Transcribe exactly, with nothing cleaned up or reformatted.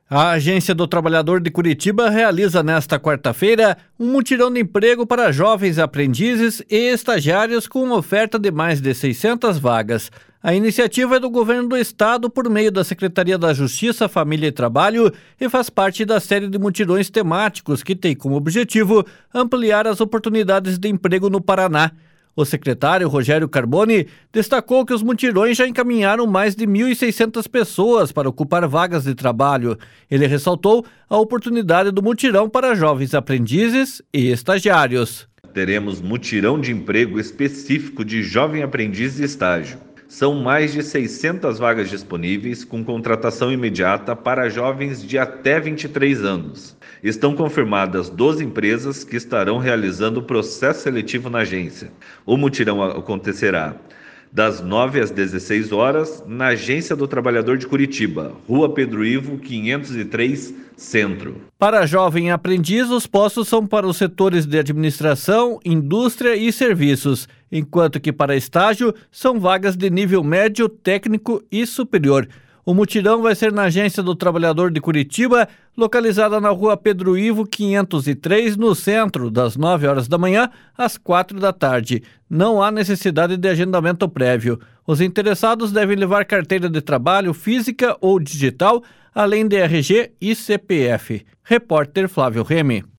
A Agência do Trabalhador de Curitiba realiza nesta quarta-feira um mutirão de emprego para jovens aprendizes e estagiários com uma oferta de mais de seiscentas vagas. A iniciativa é do governo do estado por meio da Secretaria da Justiça, Família e Trabalho e faz parte da série de mutirões temáticos que tem como objetivo ampliar as oportunidades de emprego no Paraná. O secretário Rogério Carboni destacou que os mutirões já encaminharam mais de mil e seiscentas pessoas para ocupar vagas de trabalho. Ele ressaltou a oportunidade do mutirão para jovens aprendizes e estagiários. Teremos mutirão de emprego específico de jovem aprendiz e estágio. São mais de seiscentas vagas disponíveis com contratação imediata para jovens de até vinte e três anos. Estão confirmadas doze empresas que estarão realizando o processo seletivo na agência. O mutirão acontecerá das nove às dezesseis horas na Agência do Trabalhador de Curitiba, Rua Pedro Ivo, quinhentos e três, Centro. Para jovem aprendiz, os postos são para os setores de administração, indústria e serviços, enquanto que para estágio são vagas de nível médio, técnico e superior. O mutirão vai ser na Agência do Trabalhador de Curitiba, localizada na Rua Pedro Ivo, quinhentos e três, no centro, das nove horas da manhã às quatro da tarde. Não há necessidade de agendamento prévio. Os interessados devem levar carteira de trabalho física ou digital, além de R G e C P F. Repórter Flávio Remy.